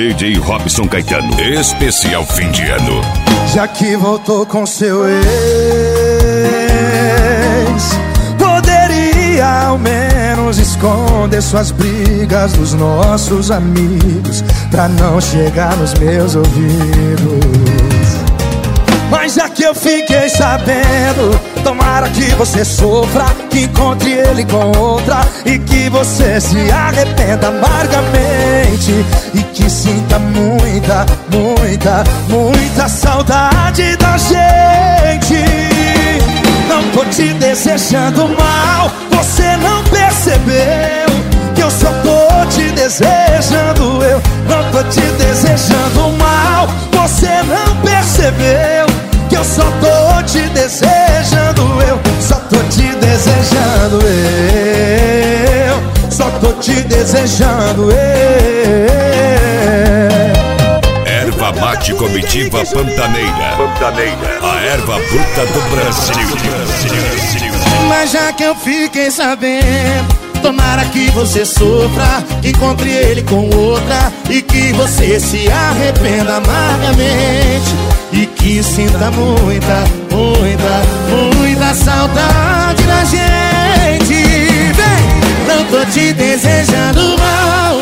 DJ Robson Caetano, especial fim de ano. Já que voltou com seu ex, poderia ao menos esconder suas brigas dos nossos amigos, pra não chegar nos meus ouvidos. Mas já que eu fiquei sabendo, tomara que você sofra, que encontre ele com outra e que você se arrependa amargamente e que sinta muita, muita, muita saudade da gente. Não tô te desejando mal, você não percebeu que eu só tô te desejando. Eu não tô te desejando mal, você não percebeu que eu só tô te desejando. Eu só tô te desejando. Eu só tô te desejando. Erva mate comitiva Pantaneira. A erva bruta do Brasil. Mas já que eu fiquei sabendo, tomara que você sofra, que encontre ele com outra e que você se arrependa amargamente e que sinta muita, muita, muita saudade da gente. Vem, não tô te desejando mal,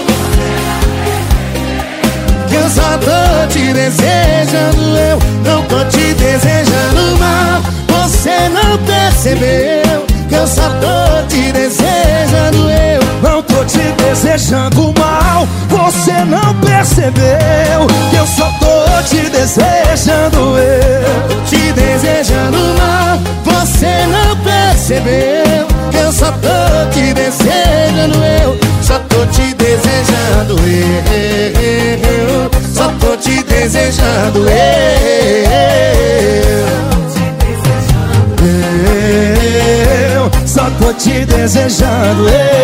que eu só tô te desejando. Eu não tô te desejando mal, você não percebeu que eu só tô te desejando. Eu não tô te desejando mal, você não percebeu que eu só tô te desejando. Eu te desejando mal, você não percebeu que eu só tô te desejando. Eu só tô te desejando. Eu só tô te desejando. Eu só tô te desejando.